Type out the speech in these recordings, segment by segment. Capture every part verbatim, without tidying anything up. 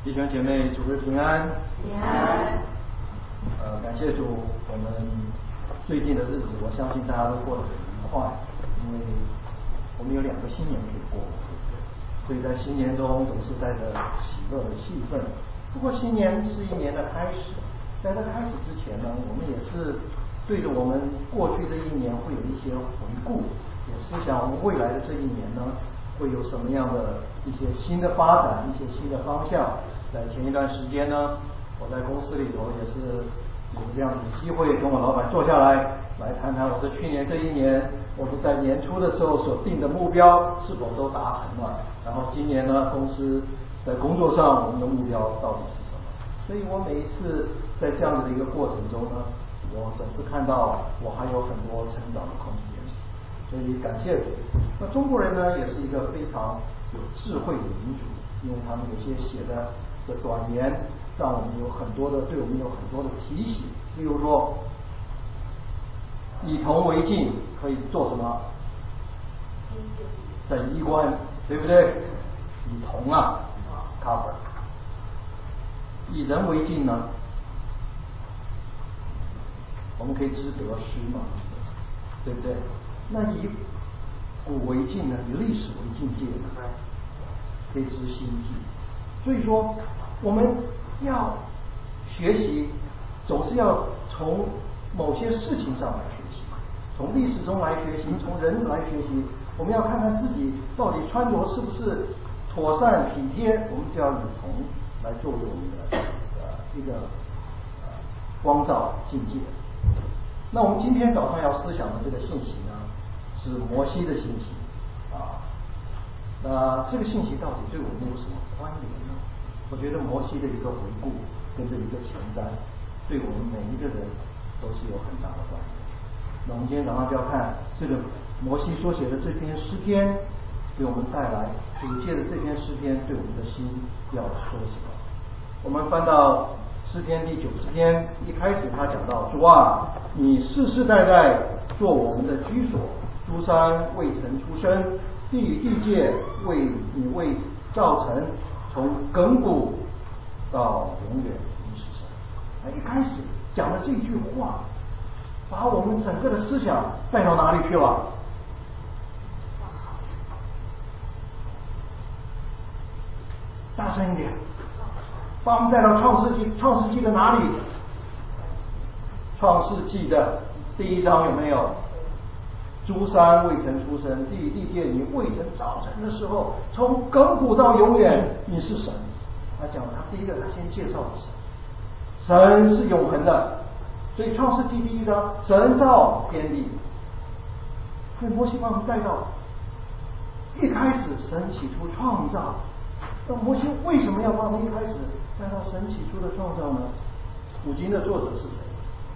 弟兄姐妹，主日平安。 平安。 呃，感谢主，我们最近的日子，我相信大家都过得很愉快，因为我们有两个新年可以过，所以在新年中总是带着喜乐的气氛。不过新年是一年的开始，在这开始之前呢，我们也是对着我们过去这一年会有一些回顾，也思想我们未来的这一年呢，会有什么样的一些新的发展，一些新的方向。在前一段时间呢，我在公司里头也是有这样的机会，跟我老板坐下来，来谈谈我这去年这一年，我们在年初的时候所定的目标是否都达成了，然后今年呢，公司在工作上我们的目标到底是什么。所以我每一次在这样的一个过程中呢，我总是看到我还有很多成长的空间，所以感谢主。那中国人呢，也是一个非常有智慧的民族，因为他们有些写的的短言，让我们有很多的，对我们有很多的提醒。例如说，以铜为镜，可以做什么？整衣冠，对不对？以铜啊 ，cover。以人为镜呢，我们可以知得失嘛，对不对？那以古为镜呢，以历史为境界呢，可以知兴替。所以说，我们要学习，总是要从某些事情上来学习，从历史中来学习，从人来学习。我们要看看自己到底穿着是不是妥善体贴，我们就要以铜来作为我们的呃一个呃光照境界。那我们今天早上要思想的这个信息呢，是摩西的信息啊。那这个信息到底对我们有什么关联呢？我觉得摩西的一个回顾跟这一个前瞻，对我们每一个人都是有很大的关联。那我们今天早上就要看这个摩西所写的这篇诗篇，给我们带来主借的这篇诗篇对我们的心要说什么。我们翻到诗篇第九十篇，一开始他讲到：主啊，你世世代代做我们的居所，诸山未曾出生，地与地界为你未造成，从亘古到永远你是神。他一开始讲的这句话，把我们整个的思想带到哪里去了？大声一点，把我们带到创世纪，创世纪的哪里？创世纪的第一章有没有？诸山未曾出生，地与地界你未曾造成的时候，从亘古到永远你是神。他讲他第一个，他先介绍了神，神是永恒的。所以创世纪第一章，神造天地。所以摩西把我们带到一开始神起初创造。那摩西为什么要把我们一开始带到神起初的创造呢？五经的作者是谁？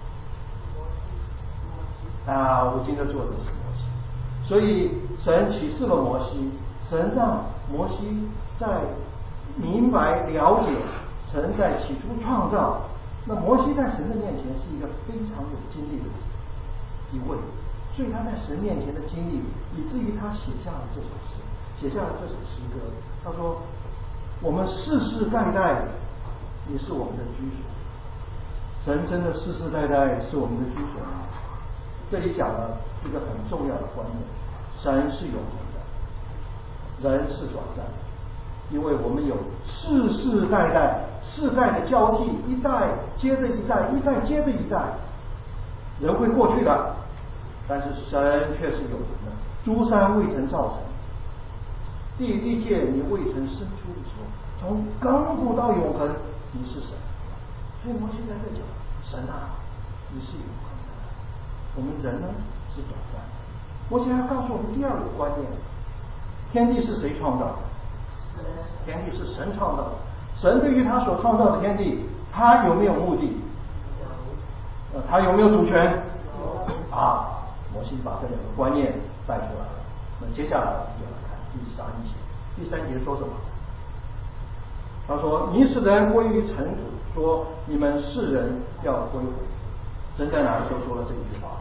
啊，五经的作者是摩西。所以神启示了摩西，神让摩西在明白了解神在起初创造。那摩西在神的面前是一个非常有经历的一位，所以他在神面前的经历，以至于他写下了这首诗，写下了这首诗歌。他说：我们世世代代你是我们的居所。神真的世世代代是我们的居所吗？这里讲了一个很重要的观念，神是永恒的，人是短暂的。因为我们有世世代代世代的交替，一代接着一代，一代接着一代，人会过去的，但是神却是永恒的。诸山未曾造成，地与地界你未曾生出的时候，从亘古到永恒你是神。所以摩西在这讲，神啊，你是永恒的，我们人呢是短暂的。摩西还告诉我们第二个观念，天地是谁创造的？天地是神创造的。神对于他所创造的天地，他有没有目的？呃，他有没有主权？啊，摩西把这两个观念带出来了。那接下来我们就来看第三节。第三节说什么？他说：你使人归于尘土，说你们世人要归回。神在哪里时候说了这一句话？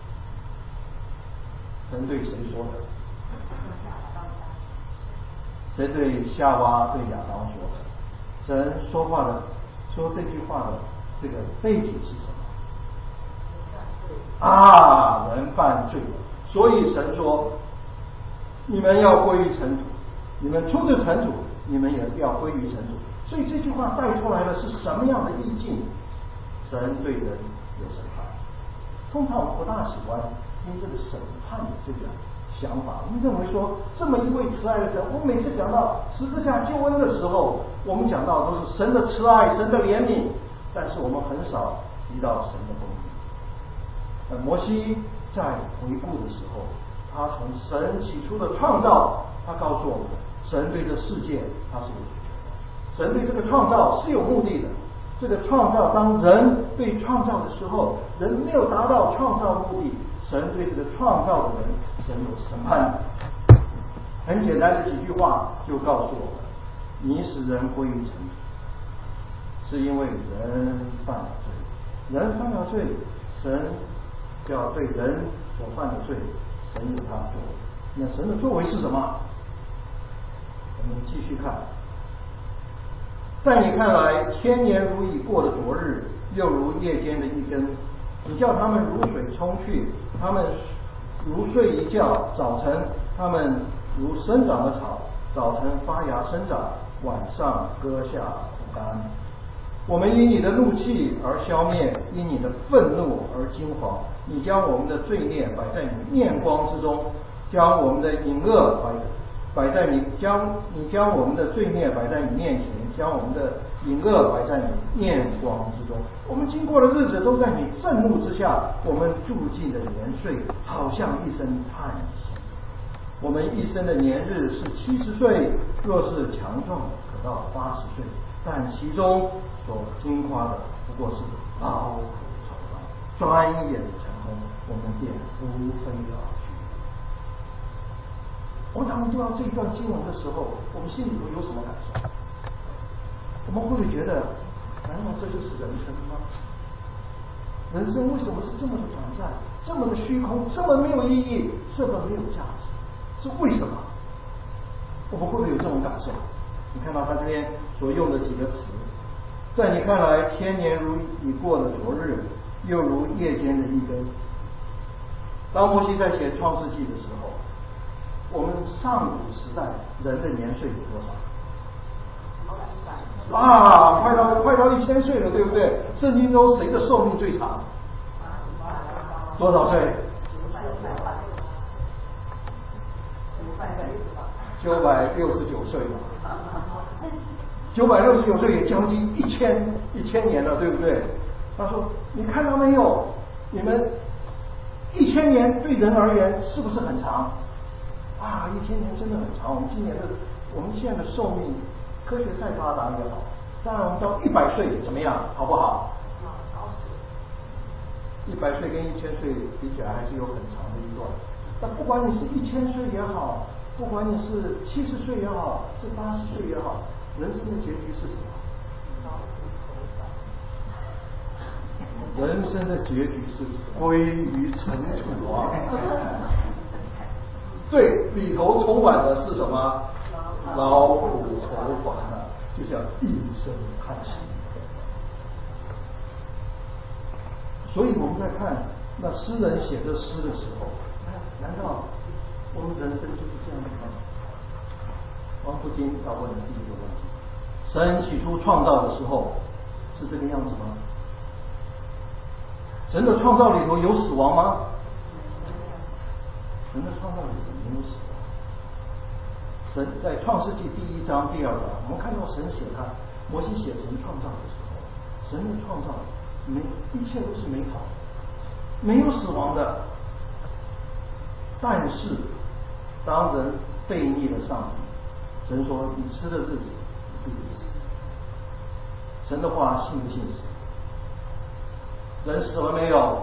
神对谁说的？谁对夏娃对亚当说的？ 神说话的说这句话的这个背景是什么？啊，人犯罪了，所以神说你们要归于尘土，你们出自尘土，你们也要归于尘土。所以这句话带出来的是什么样的意境？神对人有审判。通常我们不大喜欢听这个审判的这个想法，我们认为说这么一位慈爱的神，我们每次讲到十字架救恩的时候，我们讲到都是神的慈爱、神的怜悯，但是我们很少提到神的公义。呃，摩西在回顾的时候，他从神起初的创造，他告诉我们，神对这世界他是有主权的，神对这个创造是有目的的。这个创造，当人被创造的时候，人没有达到创造目的，神对这个创造的人，神有审判。很简单的几句话就告诉我们：你使人归于尘土，是因为人犯了罪。人犯了罪，神要对人所犯的罪，神有他的作为。那神的作为是什么？我们继续看。在你看来，千年如已过的昨日，又如夜间的一更。你叫他们如水冲去，他们如睡一觉；早晨他们如生长的草，早晨发芽生长，晚上割下枯干。我们因你的怒气而消灭，因你的愤怒而惊惶。你将我们的罪孽摆在你面光之中，将我们的隐恶摆摆在你将你将我们的罪孽摆在你面前，将我们的隐恶摆在你面光之中。我们经过的日子都在你震怒之下，我们住尽的年岁好像一声叹息。我们一生的年日是七十岁，若是强壮可到八十岁，但其中所经夸的不过是劳苦愁烦，转眼成空，我们便无非老去。我们当我们读到这一段经文的时候，我们心里头有什么感受？我们会不会觉得，难道这就是人生吗？人生为什么是这么的短暂，这么的虚空，这么没有意义，这么没有价值？是为什么？我们会不会有这种感受？你看到他这边所用的几个词，在你看来，千年如已过的昨日，又如夜间的一更。当摩西在写创世纪的时候，我们上古时代人的年岁有多少？啊，快到快到一千岁了，对不对？圣经中谁的寿命最长？多少岁？九百六十九岁了。九百六十九岁也将近一千一千年了，对不对？他说：“你看到没有？你们一千年对人而言是不是很长？啊，一千年真的很长。我们今年的我们现在的寿命，科学再发达也好，当然我们到一百岁怎么样，好不好？一百岁跟一千岁比起来，还是有很长的一段。但不管你是一千岁也好，不管你是七十岁也好，是八十岁也好，人生的结局是什么？人生的结局是归于尘土啊！最里头充满的是什么？劳苦愁烦啊，就像一声叹息。所以我们在看那诗人写这诗的时候，难道我们人生就是这样的吗？王福金要问的第一个问题：神起初创造的时候是这个样子吗？神的创造里头有死亡吗？神的创造里头没有死亡。神在创世纪第一章、第二章，我们看到神写他摩西写神创造的时候，神的创造没一切都是美好，没有死亡的。但是当人背逆了上帝，神说：“你吃的日子，你必定死。”神的话信不信死？人死了没有？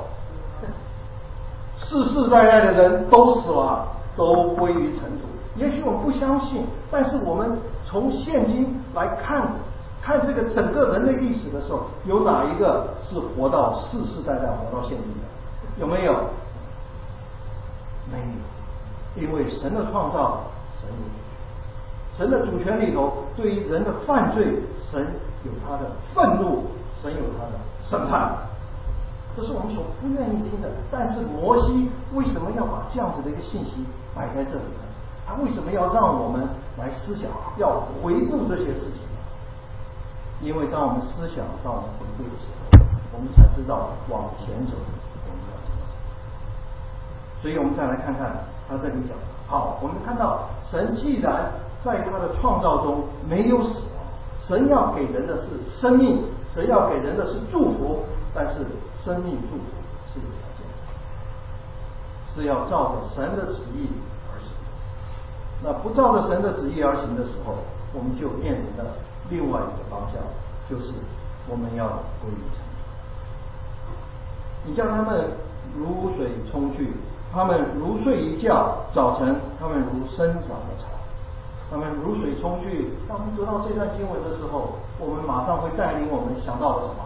世世代代的人都死了，都归于尘土。也许我们不相信，但是我们从现今来看，看这个整个人类历史的时候，有哪一个是活到世世代代活到现今的？有没有？没有，因为神的创造，神有主权， 神的主权里头，对于人的犯罪，神有他的愤怒，神有他的审判。这是我们所不愿意听的。但是摩西为什么要把这样子的一个信息摆在这里呢？他为什么要让我们来思想，要回顾这些事情呢？因为当我们思想，当我们回顾的时候，我们才知道往前走我们要怎么走。所以我们再来看看他这里讲，好，我们看到神既然在他的创造中没有死亡，神要给人的是生命，神要给人的是祝福，但是生命祝福是有条件的，是要照着神的旨意而行。那不照着神的旨意而行的时候，我们就面临了另外一个方向，就是我们要归于神。你叫他们如水冲去，他们如睡一觉，早晨他们如生长的草。他们如水冲去。当我们读到这段经文的时候，我们马上会带领我们想到了什么？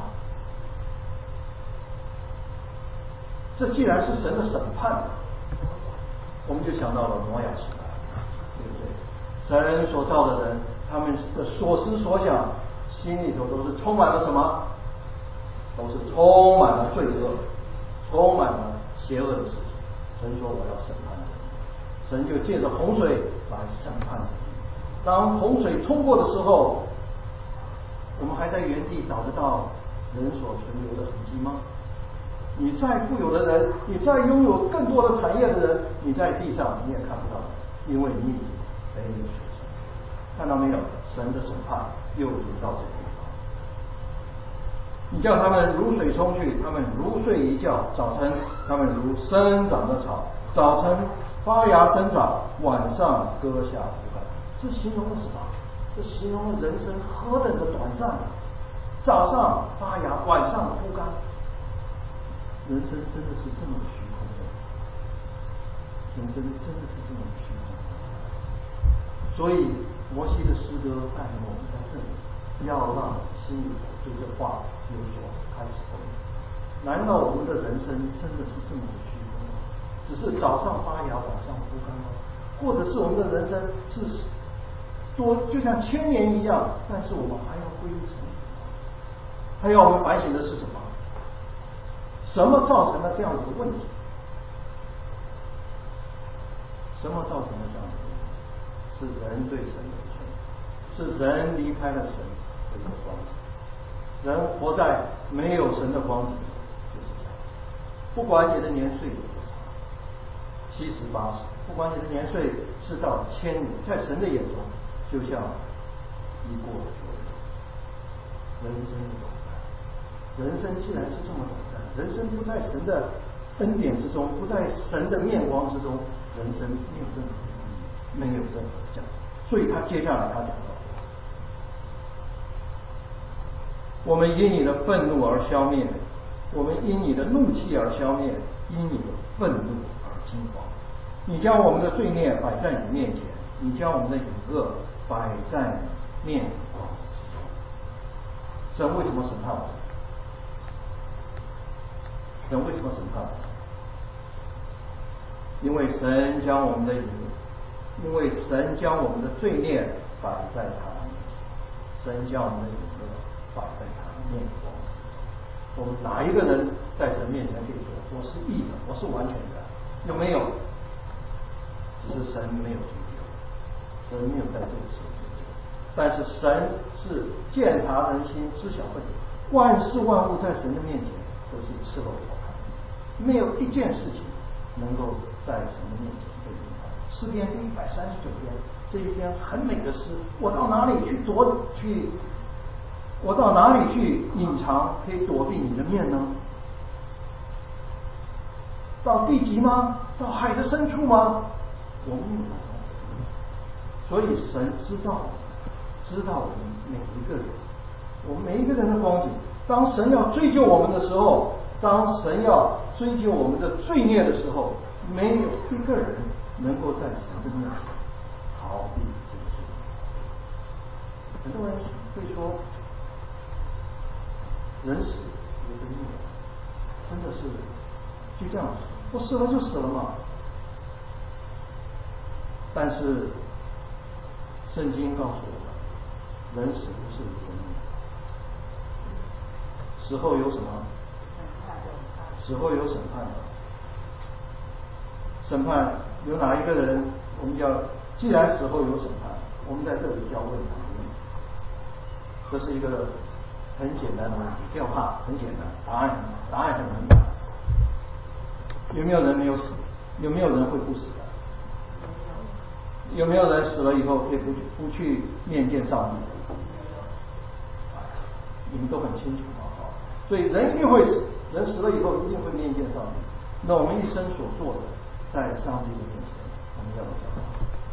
这既然是神的审判，我们就想到了挪亚时代，对不对？神所造的人，他们的所思所想，心里头都是充满了什么？都是充满了罪恶，充满了邪恶的事情。神说我要审判人，神就借着洪水来审判人。当洪水冲过的时候，我们还在原地找得到人所存留的痕迹吗？你再富有的人，你再拥有更多的产业的人，你在地上你也看不到，因为你已经被水冲。看到没有？神的审判又临到这个地方。你叫他们如水冲去，他们如睡一觉，早晨他们如生长的草，早晨发芽生长，晚上割下枯干。这形容了什么？这形容了人生何等的短暂啊！早上发芽，晚上枯干。人生真的是这么虚空的，人生真的是这么虚空的。所以摩西的诗歌带领我们在这里，要让心里头对这话有所开始动。难道我们的人生真的是这么的虚空吗？只是早上发芽，晚上枯干吗？或者是我们的人生是多就像千年一样，但是我们还要归于神？还要我们反省的是什么？什么造成了这样子的问题？什么造成了这样子的问题？是人对神的罪，是人离开了神这个光景。人活在没有神的光景就是这样。不管你的年岁有多长，七十八十，不管你的年岁是到千年，在神的眼中就像一过就人生短暂。人生既然是这么短暂，人生不在神的恩典之中，不在神的面光之中，人生没有任何的意义，没有任何的价值。所以他接下来他讲到，我们因你的愤怒而消灭，我们因你的怒气而消灭，因你的愤怒而惊慌。你将我们的罪孽摆在你面前，你将我们的隐恶摆在面光之中。神为什么审判我们？神为什么审判我们？因为神将我们的隐恶，因为神将我们的罪孽摆在他的面前，神将我们的隐恶摆在他的面光之中。我们哪一个人在神面前可以说我是义的，我是完全的？有没有？只是神没有追究，神没有在这个时候追究。但是神是鉴察人心，知晓问题，万事万物在神的面前都是赤裸裸看的，没有一件事情能够在神的面前被隐藏。诗篇第一百三十九篇，这一篇很美的诗，我到哪里去躲去？我到哪里去隐藏，可以躲避你的面呢？到地极吗？到海的深处吗？我们没有办法。所以神知道，知道我们每一个人，我们每一个人的光景。当神要追究我们的时候，当神要追究我们的罪孽的时候，没有一个人能够在神的面前逃避这个罪。很多人会说，人死如灯灭，真的是就这样死，我死了就死了嘛。但是圣经告诉我们，人死不是无真理。死后有什么？死后有审判的。审判有哪一个人？我们叫，既然死后有审判，我们在这里就要问他。这是一个很简单的问题，不要怕，很简单，答案答案很明白。有没有人没有死？有没有人会不死的？有没有人死了以后可以不不去面见上帝？你们都很清楚啊。所以人一定会死，人死了以后一定会面见上帝。那我们一生所做的，在上帝的面前，我们要交代。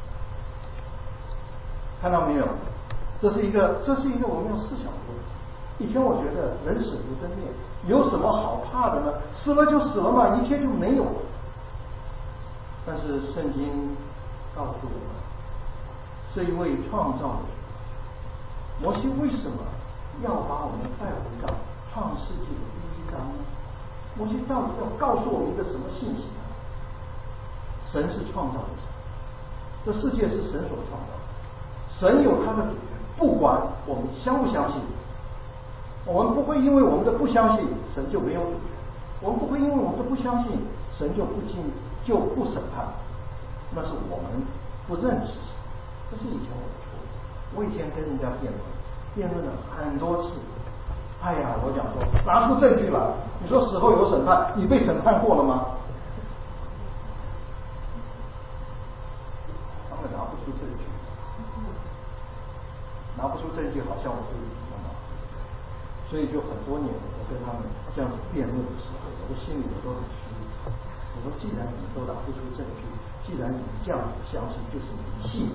看到没有？这是一个，这是一个我们要思想的问题。以前我觉得人死如灯灭，有什么好怕的呢？死了就死了嘛，一切就没有了。但是圣经告诉我们，这一位创造的主，摩西为什么要把我们带回到创世纪的第一章呢？摩西到底要告诉我们一个什么信息呢？神是创造的神，这世界是神所创造的，神有他的主权，不管我们相不相信。我们不会因为我们的不相信，神就没有主权；我们不会因为我们的不相信，神就不进就不审判。那是我们不认识神，这是以前我的错误。我以前跟人家辩论，辩论了很多次。哎呀，我讲说拿出证据来，你说死后有审判，你被审判过了吗？他们拿不出证据，拿不出证据，好像我是什么嘛。所以就很多年，我跟他们这样子辩论的时候，我的心里我都很虚。我说，既然你们都拿不出证据，既然你们这样子相信，就是迷信。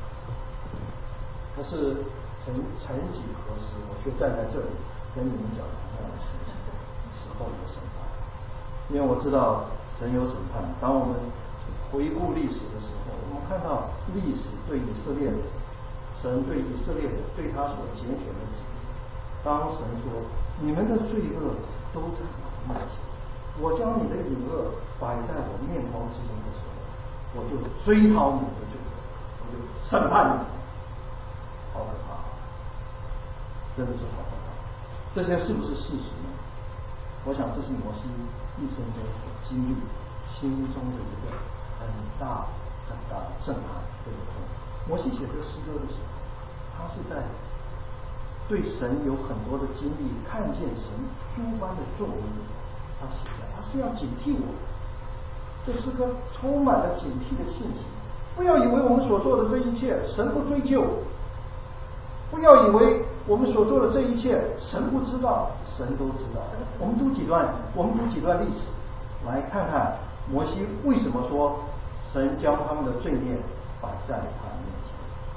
可是曾曾几何时，我却站在这里跟你们讲同样的事情，死后有审判。因为我知道神有审判。当我们回顾历史的时候，我们看到历史对以色列人，神对以色列人对他所拣选的子民，当神说你们的罪恶都在我面前，我将你的隐恶摆在我面光之中的时候，我就追讨你们的罪恶，我就审判你们。好可怕，真的是好可怕。这些是不是事实呢？我想这是摩西一生中所经历心中的一个很大很大的震撼跟痛。摩西写这诗歌的时候，他是在对神有很多的经历，看见神诸般的作为，他写下，他是要警惕我。这诗歌充满了警惕的信息。不要以为我们所做的这一切神不追究，不要以为我们所做的这一切神不知道，神都知道。我们读几段，我们读几段历史，来看看摩西为什么说神将他们的罪孽摆在他面前。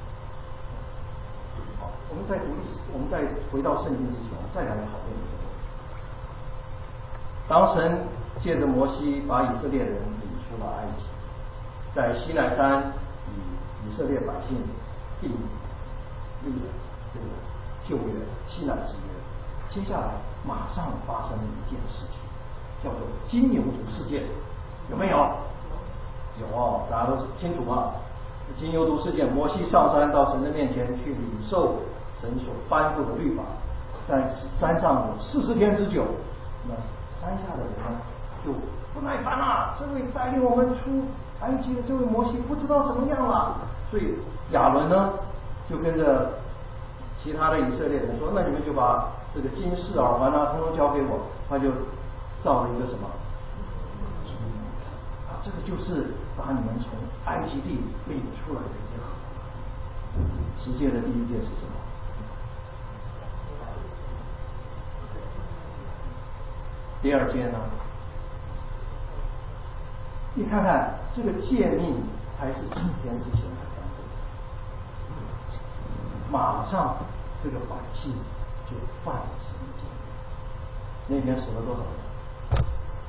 好，我们在读历史，我们再回到圣经之前，我们再来讨论一个问题。当神借着摩西把以色列人领出了埃及，在西奈山与以色列百姓订立了这个旧约西奈之约，接下来马上发生了一件事情，叫做金牛犊事件，有没有？有哦，大家都清楚啊。金牛犊事件，摩西上山到神的面前去领受神所颁布的律法，在山上有四十天之久。那山下的人呢，就不耐烦了，这位带领我们出埃及的这位摩西不知道怎么样了，所以亚伦呢就跟着其他的以色列人说，那你们就把这个金饰耳环啊通通交给我。他就造了一个什么啊，这个就是把你们从埃及地领出来的一个十诫的第一诫是什么？第二诫呢？你看看这个诫命才是几天之前才颁布，马上这个百姓就犯了神的诫命。那天死了多少人？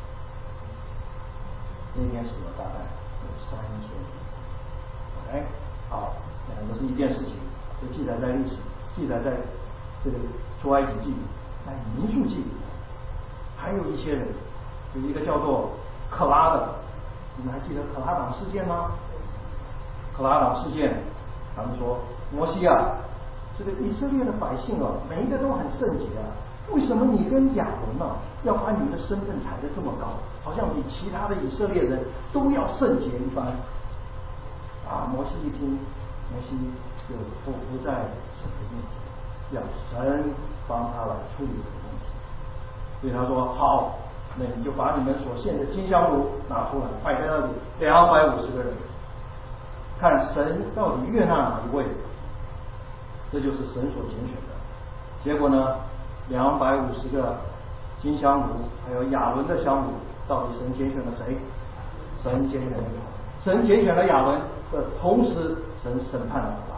那天死了大概有三千人。哎，好，两个是一件事情，就记载在历史，记载在这个出埃及记里，在民数记里。还有一些人，有一个叫做可拉的，你们还记得可拉党事件吗？可拉党事件，他们说摩西啊，这个以色列的百姓啊，每一个都很圣洁啊，为什么你跟亚伦啊，要把你们的身份抬得这么高，好像比其他的以色列人都要圣洁一般？啊，摩西一听，摩西就不不在神的面前，要神帮他来处理这个问题。所以他说好，那你就把你们所献的金香炉拿出来，摆在那里，两百五十个人，看神到底悦纳哪一位，这就是神所拣选的。结果呢，两百五十个金香炉，还有亚伦的香炉，到底神拣选了谁？神拣选了亚伦，神拣选了亚伦的同时，神审判了可拉。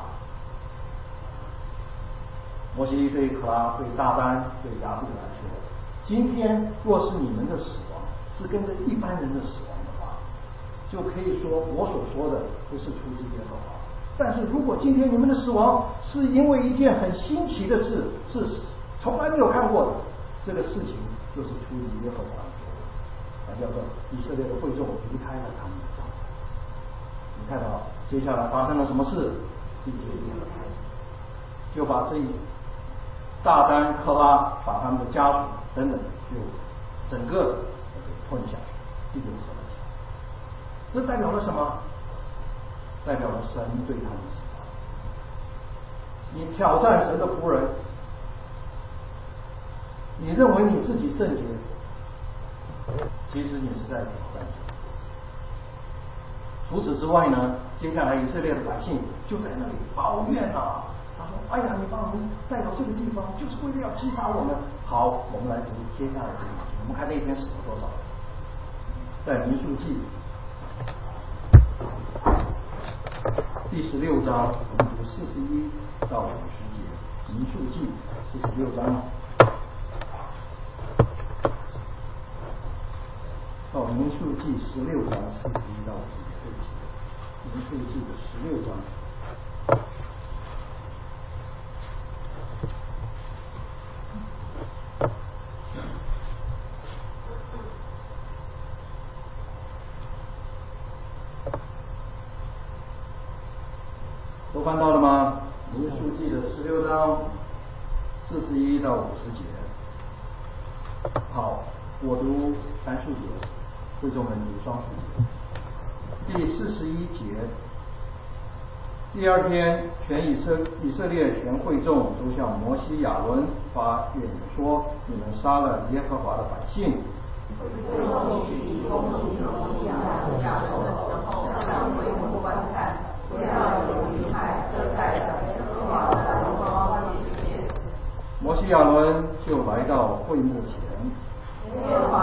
摩西对可拉、对大丹、对亚比来说，今天若是你们的死亡是跟着一般人的死亡的话，就可以说我所说的不是出自耶和华。但是如果今天你们的死亡是因为一件很新奇的事，是从来没有看过的，这个事情就是出于耶和华的作为，啊，叫做以色列的会众离开了他们的帐篷。你看到接下来发生了什么事？第九节就把这一大丹、克拉，把他们的家属等等，就整个给吞下去，第九合了起来。这代表了什么？代表了神对他们的审判。你挑战神的仆人，你认为你自己圣洁，其实你是在挑战神。除此之外呢，接下来以色列的百姓就在那里抱怨啊，他说：“哎呀，你把我们带到这个地方，就是为了要击杀我们。”好，我们来读接下来这一句，我们看那一天死了多少人。在民数记第十六章，我们读四十一到五十节。民数记四十六章到民数记十六章四十一到五十节。对不起，民数记的十六章。都翻到了吗？民数记的十六章四十一到五十节。好，我读单数节，会众们读双数节。第四十一节，第二天，全以色以色列全会众都向摩西、亚伦发怨言说：“你们杀了耶和华的百姓。”摩西亚伦就来到会幕前，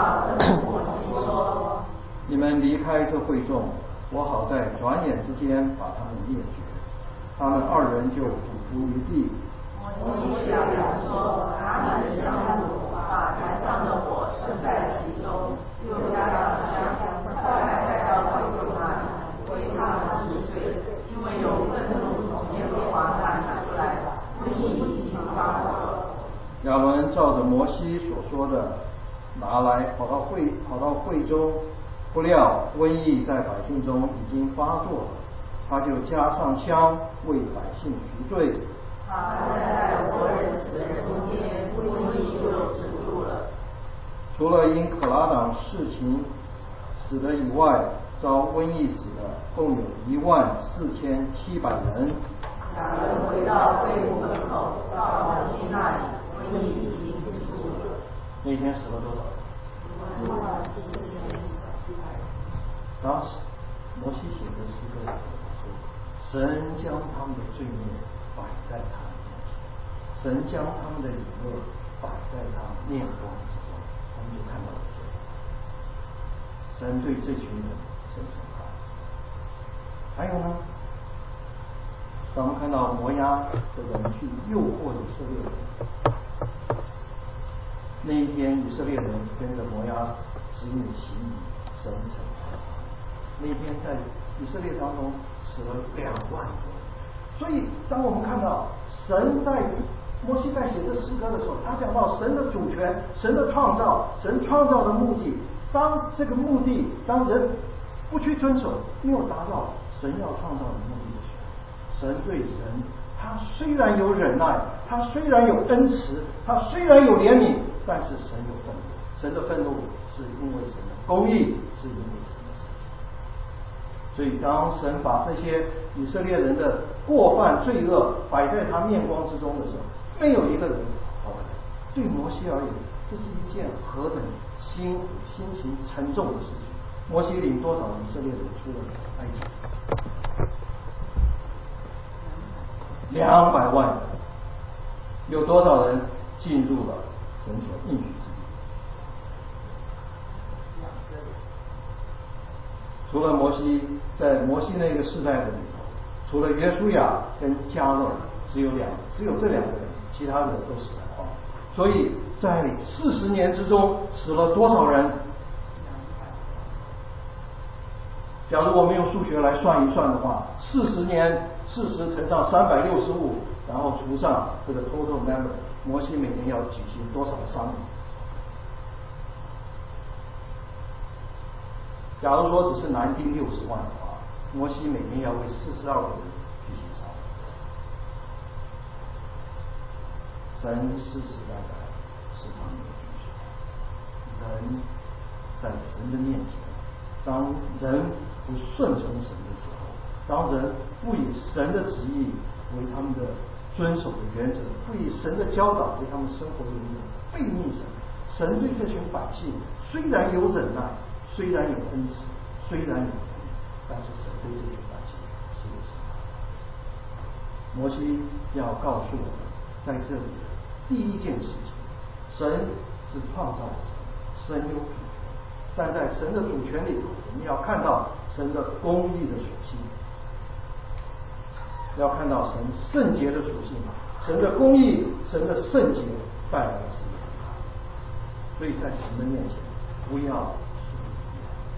你们离开这会众，我好在转眼之间把他们灭绝。他们二人就俯伏于地。 摩西亚伦说：“他们的香炉把坛上的火盛在其中，又加上香，快带到会众那里，为他们治罪，因为有愤怒从耶和华那里出来，瘟疫已经发作了。” 亚伦照着摩西所说的拿来，跑到会跑到会中，不料瘟疫在百姓中已经发作了，他就加上香为百姓赎罪。 他在活人死人中间，瘟疫就止住了。 除了因可拉党事情死的以外，遭瘟疫死的共有一万四千七百人。 亚伦回到会幕门口，到摩西那里，瘟疫已经止住了。 那天死了多少人？ 一万四千七百人。 当时摩西写的诗歌里说：“神将他们的罪孽摆在他们面前，神将他们的隐恶摆在他们面光之中。”我们就看到了神对这群人真审判。还有呢，当我们看到摩押的人去诱惑以色列人，那一天以色列人跟着摩押子女行礼，神惩罚。那一天在以色列当中死了两万多人。所以当我们看到神在摩西在写这诗歌的时候，他讲到神的主权、神的创造、神创造的目的。当这个目的，当人不去遵守，没有达到神要创造的目的的时候，神对人他虽然有忍耐，他虽然有恩慈，他虽然有怜悯，但是神有愤怒。神的愤怒是因为神的公义，是因为神的审判。所以当神把这些以色列人的过犯罪恶摆在他面光之中的时候，没有一个人好回来。对摩西而言，这是一件何等心心情沉重的事情。摩西领多少以色列人出了埃及？两百万人。有多少人进入了神所应许之地？除了摩西，在摩西那个世代的里头，除了约书亚跟迦勒，只有两，只有这两个人，其他的都死了。所以在四十年之中，死了多少人？假如我们用数学来算一算的话，四十年，四十乘上三百六十五，然后除上这个 total number， 摩西每年要举行多少的丧礼？假如说只是男丁六十万的话，摩西每年要为四十二个人举行丧礼。神世世代代是他们的君主，人在神的面前，当人不顺从神的时候，当人不以神的旨意为他们的遵守的原则，不以神的教导为他们生活的原则，背逆神，神对这群百姓虽然有忍耐，虽然有恩慈，虽然有能力，但是神对这群百姓是有审判。摩西要告诉我们，在这里第一件事情，神是创造者，神有主权，但在神的主权里头，我们要看到神的公义的属性，要看到神圣洁的属性。神的公义，神的圣洁带来了神的审判。所以在神的面前，不要随意，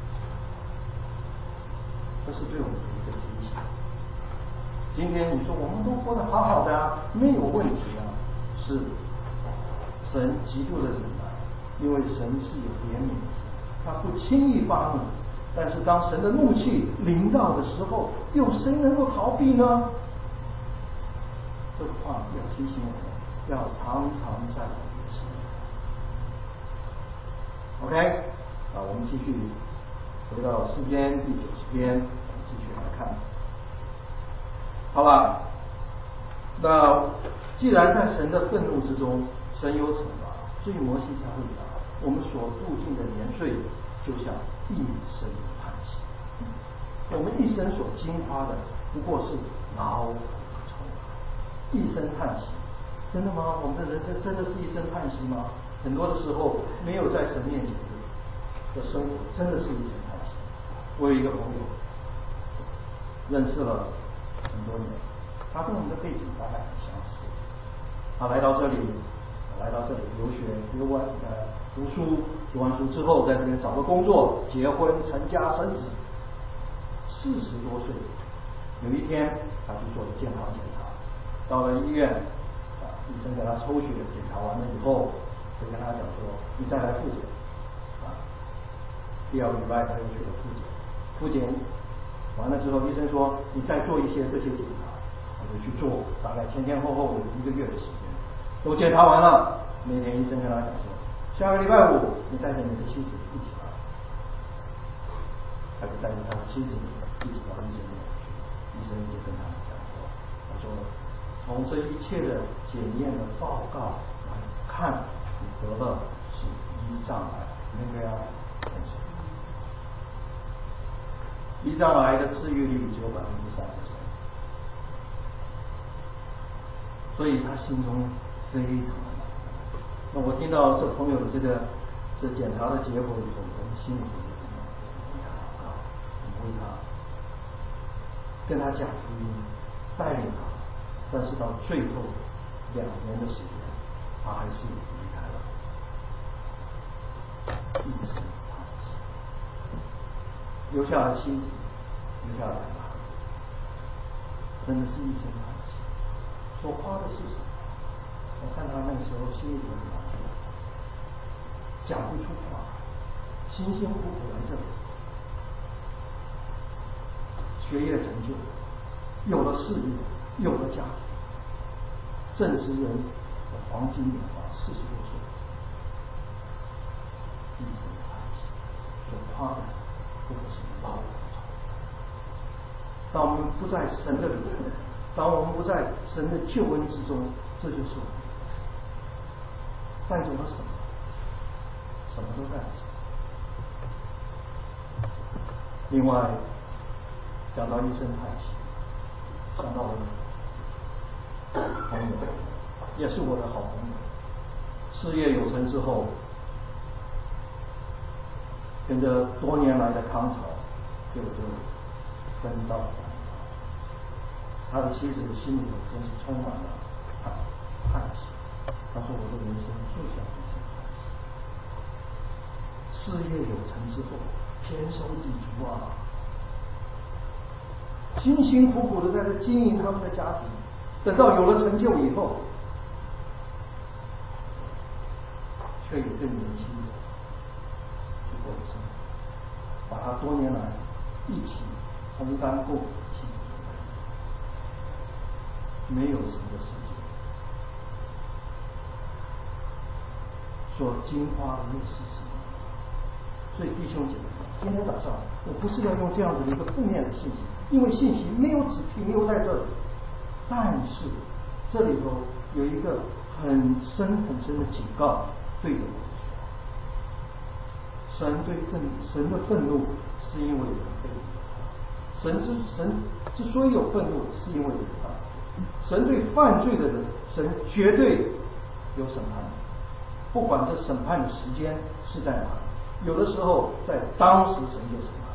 这是对我们的一个提醒。今天你说我们都活得好好的啊，没有问题啊，是神极度的忍耐，因为神是有怜悯的，他不轻易发怒。但是当神的怒气临到的时候，有谁能够逃避呢？这个话要提醒我们，要常常在我们的心里。OK， 啊，我们继续回到诗篇第九十篇，我们继续来看。好吧，那既然在神的愤怒之中，神有惩罚，所以摩西才会讲，我们所度尽的年岁，就像一声叹息。我们一生所经花的，不过是劳苦愁，一声叹息。真的吗？我们的人生真的是一声叹息吗？很多的时候，没有在神面前的生活，真的是一声叹息。我有一个朋友，认识了很多年，他跟我们的背景大概很相似。他来到这里，来到这里留学，留完呃读书，读完书之后，在这边找个工作，结婚、成家、生子。四十多岁，有一天他去做了健康检查，到了医院，啊，医生给他抽血，检查完了以后，就跟他讲说，你再来复检，啊，第二个礼拜他又去了复检，复检完了之后，医生说你再做一些这些检查，我就去做，大概前前后后有一个月的时间，都检查完了。那天医生跟他讲说，下个礼拜五你带着你的妻子一起来，他就带着他的妻子一起到医生那里去，医生就跟他讲说，他说从这一切的检验的报告来看，你得了是胰脏癌，那个呀，胰脏癌的治愈率只有百分之三十三，所以他心中非常的难过。那我听到这朋友的这个这检查的结果以后，我们心里就很难过，为他跟他讲福音，带领他，但是到最后两年的时间，他还是离开了，一生叹息，留下了妻子，留下了两个孩子，真的是一生叹息。所夸的是什么？我看他那个时候心里很难受，讲不出话，辛辛苦苦来这里，学业成就，有了事业，有了家庭， 正直人的黄金年华，四十多岁，一生叹息，所夸的不过是老我。当我们不在神的里面，当我们不在神的救恩之中，这就是我们带走了什么？什么都带走。另外，讲到一声叹息，想到我的朋友，也是我的好朋友，事业有成之后，跟着多年来的康桥，就就跟到了他的妻子的心里头真是充满了叹叹息。他说：“我的人生就像一声叹息，事业有成之后，天收地足啊，辛辛苦苦的在这经营他们的家庭，等到有了成就以后，却有更年轻的去过生活，把他多年来一起承担过的妻子。”没有神的世界，所经花又是什么？所以弟兄姐妹，今天早上我不是要用这样子的一个负面的信息，因为信息没有只停留在这里，但是这里头有一个很深很深的警告，对着我们说：神对愤神的愤怒是因为人被神之神之所以有愤怒，是因为人犯罪。神对犯罪的人，神绝对有审判，不管这审判的时间是在哪里，有的时候在当时神就审判。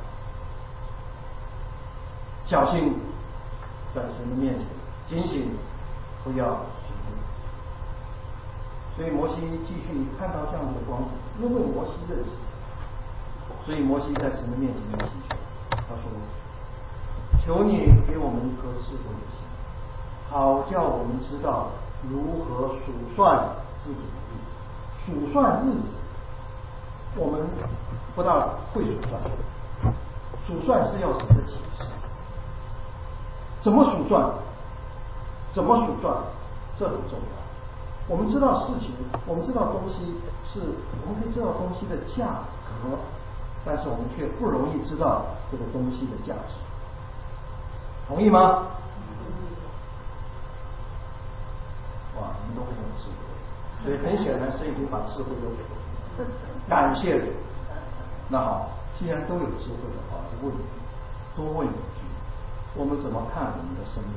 小心在神的面前，警醒，不要许怒。所以摩西继续看到这样的光景，因为摩西认识神，所以摩西在神的面前祈求，他说：“求你给我们一颗智慧的心，好叫我们知道如何数算自己的日子。数算日子，我们不大会数算，数算是要神的启示。怎么数算？怎么数算？这很重要。我们知道事情，我们知道东西是，我们可以知道东西的价格，但是我们却不容易知道这个东西的价值。同意吗？哇，你们都很有智慧，所以很显然神已经把智慧都给我们，感谢你。那好，既然都有智慧的话，就问你，多问一句：我们怎么看我们的生命？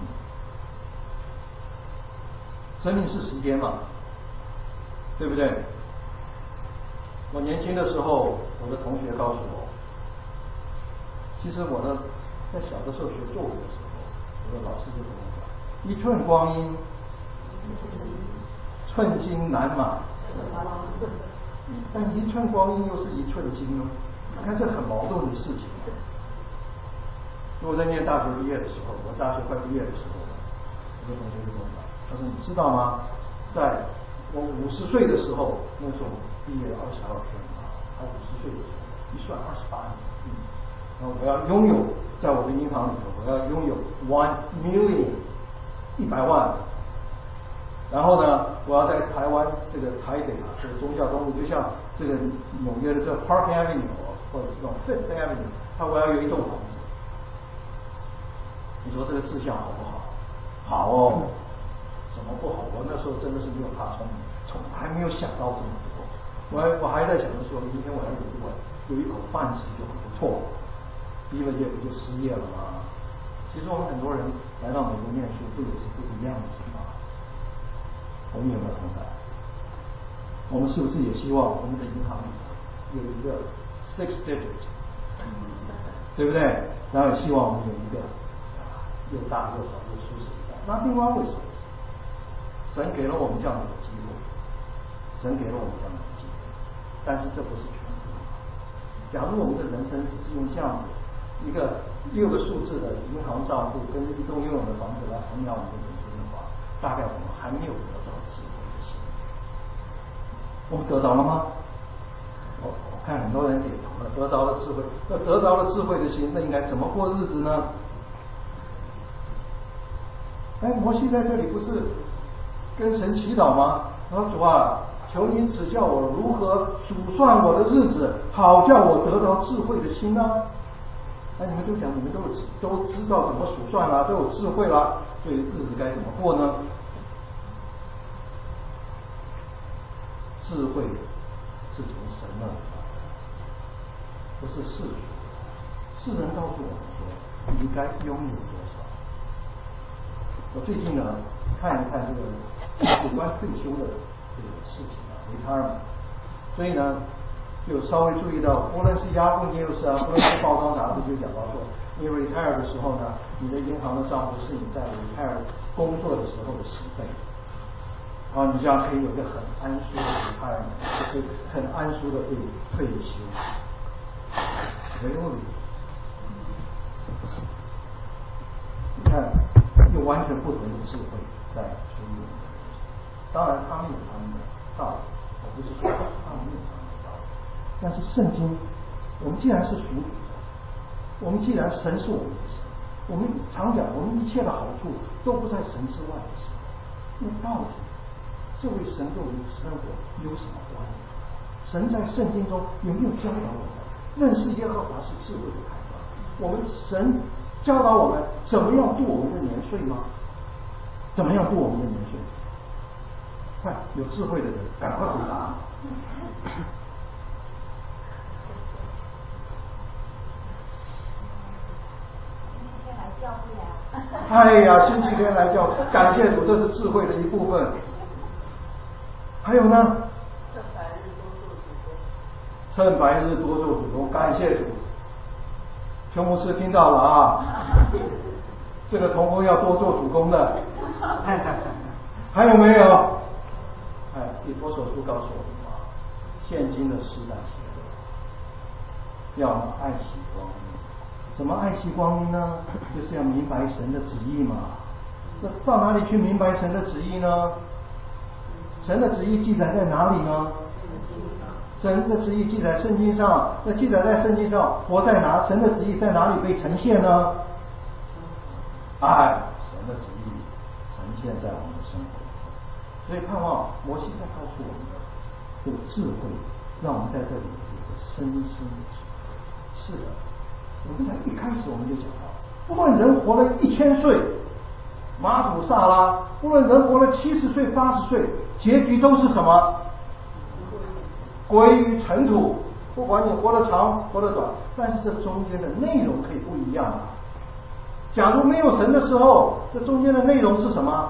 生命是时间嘛，对不对？我年轻的时候，我的同学告诉我，其实我的在小的时候学作文的时候，我的老师就跟我讲：一寸光阴，寸金难买。但一寸光阴又是一寸金呢？你看这很矛盾的事情。我在念大学毕业的时候，我大学快毕业的时候，我的同学就跟我讲，他说：“你知道吗？在我五十岁的时候，那时候毕业二十二岁啊，他五十岁的时候，一算二十八年，嗯，然后我要拥有，在我的银行里头，我要拥有 one million 一百万。然后呢，我要在台湾这个台北啊，这个忠孝东路，就像这个纽约的这个 Park Avenue 或者是这种 Fifth Avenue， 它我要有一栋房子。你说这个志向好不好？好哦。怎么不好？我那时候真的是没有他聪明，从来没有想到这么多。我还我还在想着说，明天我要有一碗有一口饭吃就很不错。毕了业不就失业了吗？其实我们很多人来到美国念书，不也是这个样子吗？我们有没有同感？我们是不是也希望我们的银行里有一个 six digit， 对不对？然后也希望我们有一个又大又好又舒适的。那另外为什么？神给了我们这样的机会，神给了我们这样的机会，但是这不是全部。假如我们的人生只是用这样子一个六个数字的银行账户跟一栋拥有的房子来衡量我们的人生的话，大概我们还没有得着智慧的心。我们得着了吗？我我看很多人点头了，得着了智慧。那得着了智慧的心，那应该怎么过日子呢？哎，摩西在这里不是跟神祈祷吗？他说主啊，求您指教我如何数算我的日子，好叫我得到智慧的心啊。那你们就讲，你们都有都知道怎么数算啦，都有智慧啦，所以日子该怎么过呢？智慧是从神那里来的，不是世俗。世人告诉我们说，你该拥有多少？我最近呢，看一看这个有关退休的这个事情啊 ，retirement， 所以呢，就稍微注意到，无论是雅虎 news 啊，无论是报章杂志，就讲到说，你 retire 的时候呢，你的银行的账户是你在 retire 工作的时候的十倍。然后你这样可以有一个很安舒的 retirement， 就是很安舒的可以退休。没有理，你看，又完全不同的智慧在处理我们的人生。当然，他们有他们的道理，我不是说他们没有他们的道理。但是圣经，我们既然是属主的，我们既然神是我们的神，我们常讲，我们一切的好处都不在神之外的时候，那到底这位神跟我们的生活有什么关系？神在圣经中有没有教导我们认识耶和华是智慧的开端？我们神教导我们怎么样度我们的年岁吗？怎么样度我们的年岁？快，有智慧的人赶快回答。 今天来教会呀！ 哎呀，星期天来教，感谢主，这是智慧的一部分。还有呢？趁白日多做主公，感谢主。邱牧师听到了啊，这个同工要多做主公的。还有没有？哎，以弗所书告诉我们啊，现今的时代邪恶，要爱惜光阴。怎么爱惜光阴呢？就是要明白神的旨意嘛。那到哪里去明白神的旨意呢？神的旨意记载在哪里呢？神的旨意记载圣经上，那记载在圣经上，活在哪？神的旨意在哪里被呈现呢？哎，神的旨意呈现在我们的生活里。所以盼望摩西在告诉我们的这个智慧，让我们在这里有个深深的智慧。是的，我们在一开始我们就讲到，不论人活了一千岁，马土萨拉，不论人活了七十岁、八十岁，结局都是什么？归于尘土。不管你活得长活得短，但是这中间的内容可以不一样啊。假如没有神的时候，这中间的内容是什么？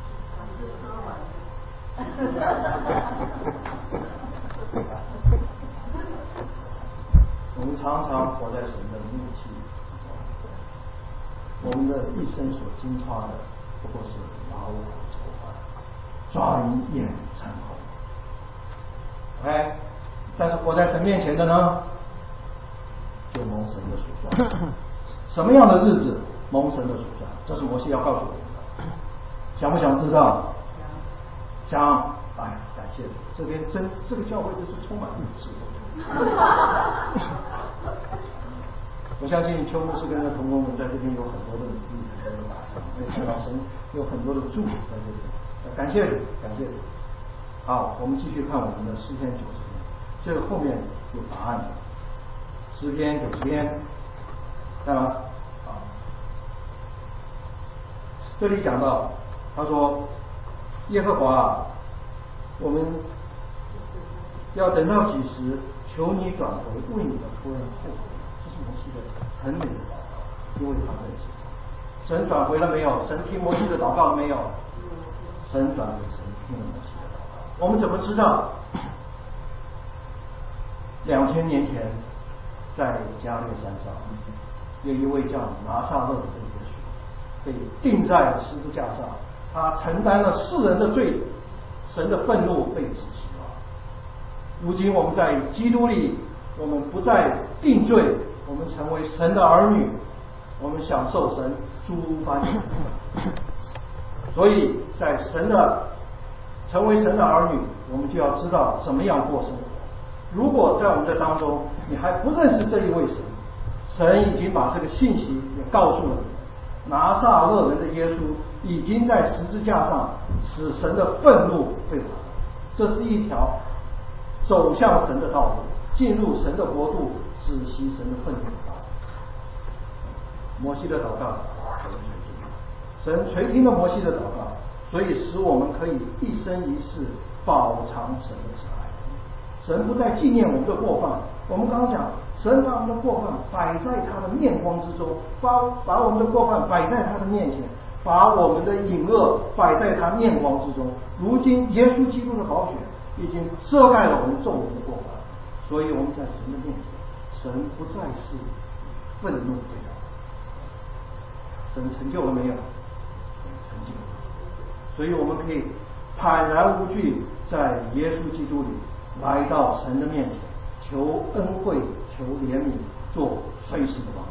我们常常活在神的怒气之中，我们的一生所经历的不过是劳苦愁烦，转眼成空。OK， 但是活在神面前的呢，就蒙神的所算。什么样的日子蒙神的所算？这是摩西要告诉我们的。想不想知道？想。哎，感谢这边真这个教会就是充满智慧。我相信邱牧师跟他同工们在这边有很多的努力，很多的打仗，所以看到神有很多的祝福在这边。感谢主，感谢主。好，我们继续看我们的诗篇九十篇，这个后面有答案的。诗篇九十篇，看吗？好，这里讲到，他说：“耶和华，我们要等到几时？求你转回，为你的仆人后悔。”这是摩西的很美的祷告，因为他在其中。神转回了没有？神听摩西的祷告了没有？神转回，神听了摩西的祷告。我们怎么知道？两千年前，在加略山上，有一位叫拿撒勒的耶稣，被钉在了十字架上，他承担了世人的罪，神的愤怒被止息了。如今我们在基督里，我们不再定罪，我们成为神的儿女，我们享受神诸般的恩。所以在神的成为神的儿女，我们就要知道怎么样过生活。如果在我们的当中，你还不认识这一位神，神已经把这个信息也告诉了你， 拿撒勒人的耶稣已经在十字架上使神的愤怒被完，这是一条走向神的道路，进入神的国度，止息神的愤怒的道路。摩西的祷告，神垂听了摩西的祷告，所以使我们可以一生一世饱尝神的慈爱。神不再纪念我们的过犯，我们刚刚讲，神把我们的过犯摆在他的面光之中，把把我们的过犯摆在他的面前，把我们的隐恶摆在他面光之中。如今耶稣基督的宝血已经遮盖了我们众人的过犯，所以我们在神的面前，神不再是愤怒对待。神成就了没有？成就了。所以我们可以坦然无惧，在耶稣基督里来到神的面前，求恩惠，求怜悯，做随时的帮助。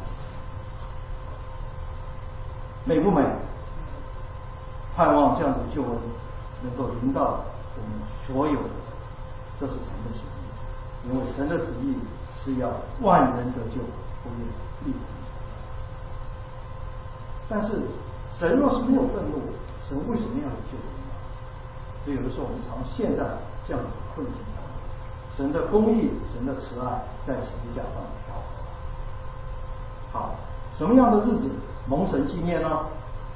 美不美？盼望这样的救恩能够临到我们所有的，这是神的旨意。因为神的旨意是要万人得救，不愿立刻。但是神若是没有愤怒，神为什么要有救恩呢？所以有的时候我们常陷在这样的困境当中。神的公义，神的慈爱在十字架上调和。好，什么样的日子蒙神纪念呢？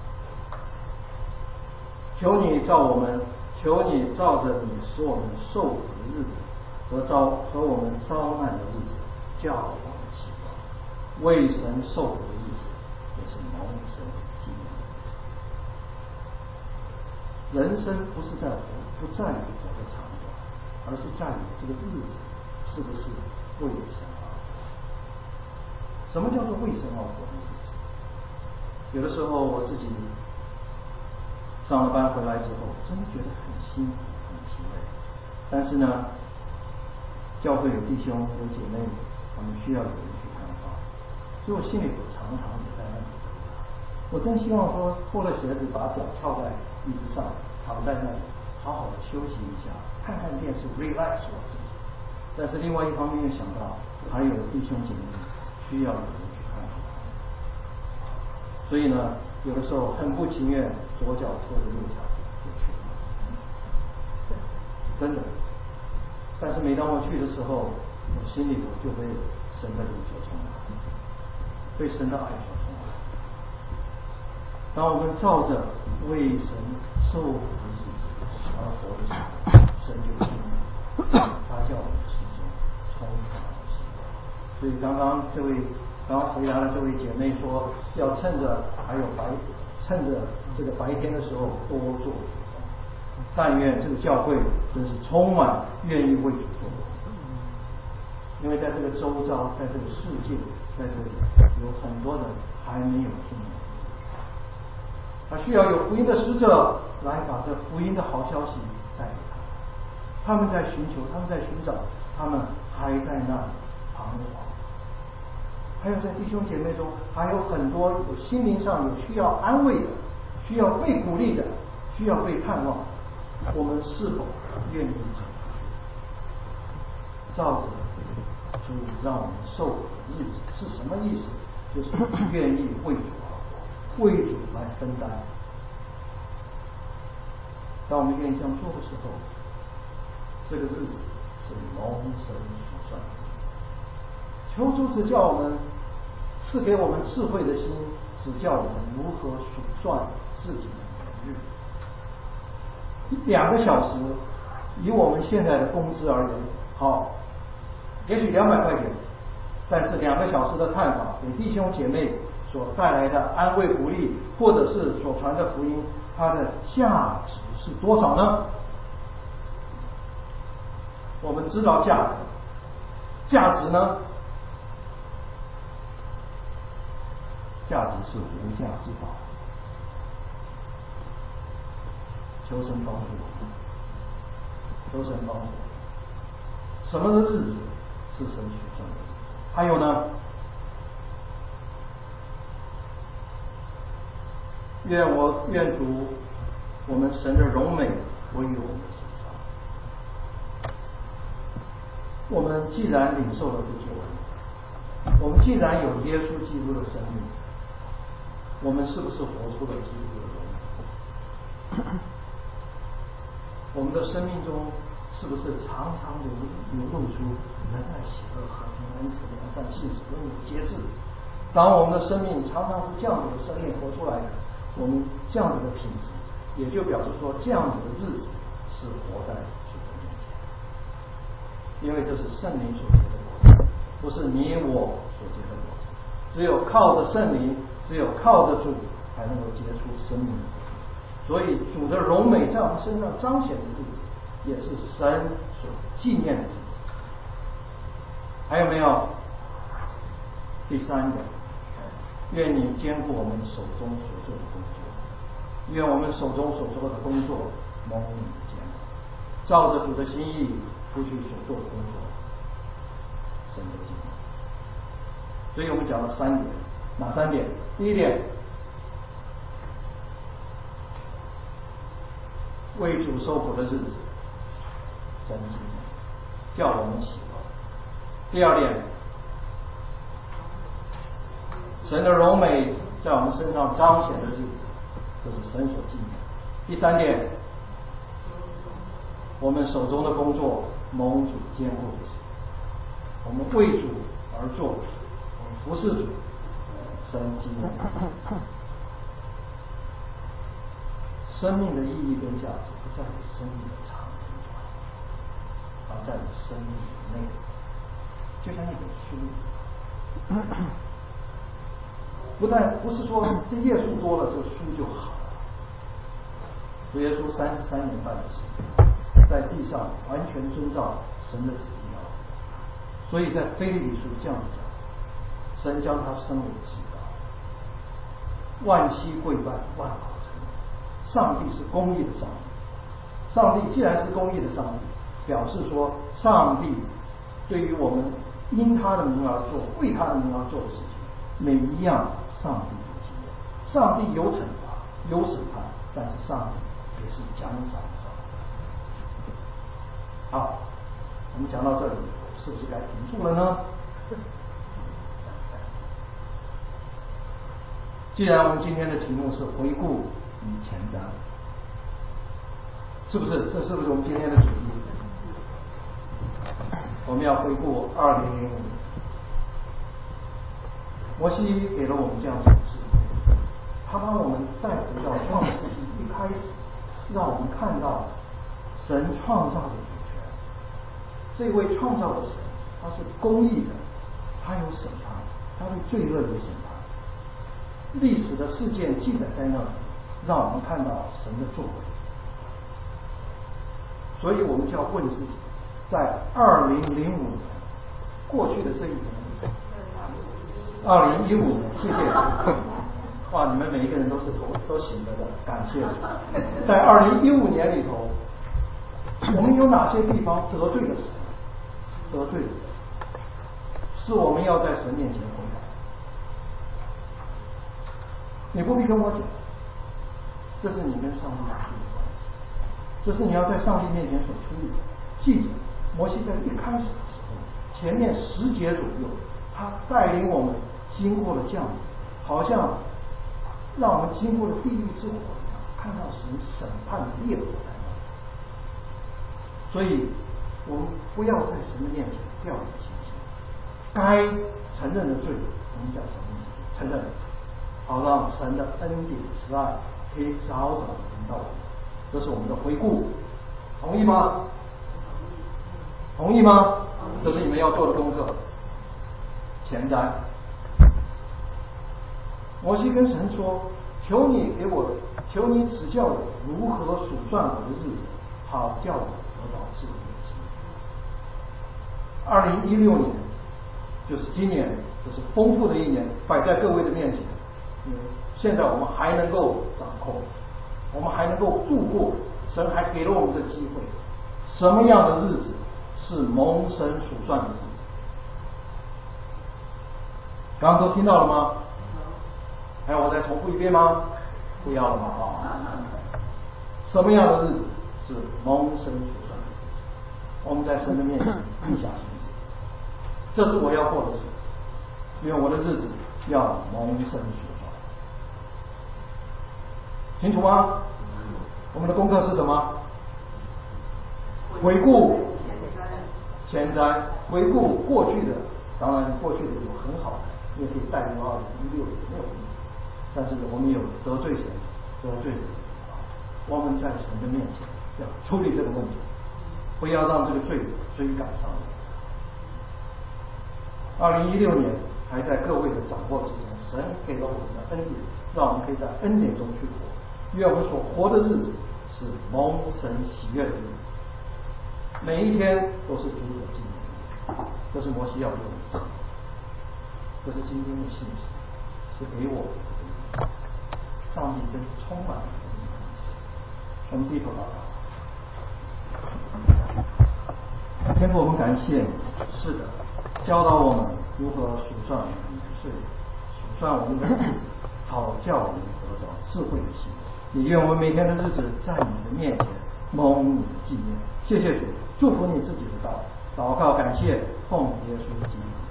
求你照我们，求你照着你使我们受苦的日子和遭和我们遭难的日子，叫我们希望。为神受苦的日子，也是蒙神纪念的日子。人生不是在活，不在于活的长短，而是在于这个日子是不是为神而活。什么叫做为神而活的日子？有的时候我自己上了班回来之后，真的觉得很辛苦、很疲累。但是呢，教会有弟兄有姐妹，他们需要有人去看望，所以我心里头常常也在那里挣扎。我真希望说，脱了鞋子，把脚翘在椅子上，躺在那里，好好的休息一下，看看电视 ，relax 我自己。但是另外一方面又想到，还有弟兄姐妹需要有人去看望。所以呢，有的时候很不情愿，左脚拖着右脚就去了，真的。但是每当我去的时候，我心里头就被神的灵所充满，被神的爱所充满。当我们照着为神受苦的日子而活的时候，神就听了，他叫我们心中充满了希望。所以刚刚这位刚刚回答了这位姐妹说，要趁着还有白，趁着这个白天的时候多做。但愿这个教会真是充满愿意为主做，因为在这个周遭，在这个世界，在这里有很多人还没有听懂，他需要有福音的使者来把这福音的好消息带给他。他们在寻求，他们在寻找，他们还在那里彷徨。还有在弟兄姐妹中，还有很多有心灵上有需要安慰的，需要被鼓励的，需要被盼望。我们是否愿意照着主让我们受苦的日子是什么意思？就是愿意为主而活，为主来分担。当我们愿意这样做的时候，这个日子是蒙神所算的日子。求主指教我们，赐给我们智慧的心，指教我们如何数算自己的年日。两个小时，以我们现在的工资而言，好，也许两百块钱，但是两个小时的探访，给弟兄姐妹所带来的安慰鼓励，或者是所传的福音，它的价值是多少呢？我们知道价格，价值呢？价值是无价之宝。求神帮助我们，求神帮助我们。什么的日子是神所算的？还有呢？愿我愿主我们神的荣美归于我们身上。我们既然领受了这救恩，我们既然有耶稣基督的生命， 我们是不是活出了基督的荣耀？我们的生命中是不是常常流流露出仁爱、喜乐、和平、恩慈、良善、信实、温柔、节制？当我们的生命常常是这样子的生命活出来的，我们这样子的品质，也就表示说这样子的日子是活在主的面前，因为这是圣灵所结的果子，不是你我所结的果子。只有靠着圣灵，只有靠着主，才能够结出生命的果子。所以主的荣美在我们身上彰显的日子，也是神所纪念的日子。还有没有？第三个，愿你兼顾我们手中所做的工作，愿我们手中所做的工作蒙你监顾，照着主的心意出去所做的工作，神的纪念。所以我们讲了三点，哪三点？第一点，为主受苦的日子，神纪念，叫我们喜乐。第二点，神的荣美在我们身上彰显的日子，这是神所纪念。第三点，我们手中的工作蒙主监护的事，我们为主而做，我们服侍主，神纪念。生命的意义跟价值不在于生命的长短，而在于生命的内容。就像一本书，不但不是说这页数多了，这个书就好了。主耶稣三十三年半的时间，在地上完全遵照神的旨意要，所以在腓立比书这样讲，神将他升为至高，万膝跪拜，万口承认。上帝是公义的上帝，上帝既然是公义的上帝，表示说上帝对于我们因他的名而做、为他的名而做的事情，每一样上帝有经验。上帝有惩罚、有审判，但是上帝也是奖赏的上帝。好，我们讲到这里，是不是该停住了呢？既然我们今天的题目是回顾与前瞻，是不是？这是不是我们今天的主题？我们要回顾二零零五年，摩西给了我们这样子的智慧，他把我们带回到创世纪一开始，让我们看到神创造的主权。这位创造的神，他是公义的，他有审判，他对罪恶有审判。历史的事件记载在那里，让我们看到神的作为。所以我们就要问自己，在二零零五年过去的这一年里，二零一五年，谢谢。哇，你们每一个人都是都都醒着的，感谢主。在二零一五年里头，我们有哪些地方得罪了神？得罪了神，是我们要在神面前悔改。你不必跟我讲，这是你跟上帝之间的关系，这是你要在上帝面前所处理的。记着，摩西在一开始的时候，前面十节左右，他带领我们经过了这样，好像让我们经过了地狱之火一样，看到神审判的烈火在那里。所以，我们不要在神的面前掉以轻心，该承认的罪，我们在神面前承认。好让神的恩典慈爱可以早早的临到我们，这是我们的回顾，同意吗？同意吗？这是你们要做的功课。前瞻，摩西跟神说：“求你给我，求你指教我如何数算我的日子，好叫我得到智慧的心。”二零一六年，就是今年，这是丰富的一年，摆在各位的面前。现在我们还能够掌控，我们还能够度过，神还给了我们这机会。什么样的日子是蒙神数算的日子？刚刚都听到了吗？还要我再重复一遍吗？不要了嘛啊！什么样的日子是蒙神数算的日子？我们在神的面前立下心志，这是我要过的日子，因为我的日子要蒙神数算。 清楚吗？我们的功课是什么？回顾前瞻，回顾过去的，当然过去的有很好的，你也可以带入二零一六年没有问题。但是我们有得罪神、得罪人，我们在神的面前要处理这个问题，不要让这个罪追赶上来。二零一六年还在各位的掌握之中，神给了我们的恩典，让我们可以在恩典中去活。愿我们所活的日子是蒙神喜悦的日子，每一天都是主的纪念。这是摩西要给我们的，这是今天的信息，是给我们的。上帝真是充满了这个意思。我们低头祷告。天父，我们感谢你，是的，教导我们如何数算我们的岁月，数算我们的日子，好叫我们得到智慧的心。也愿我们每天的日子在你的面前蒙你的纪念。谢谢主，祝福你自己的道，祷告感谢，奉耶稣基督。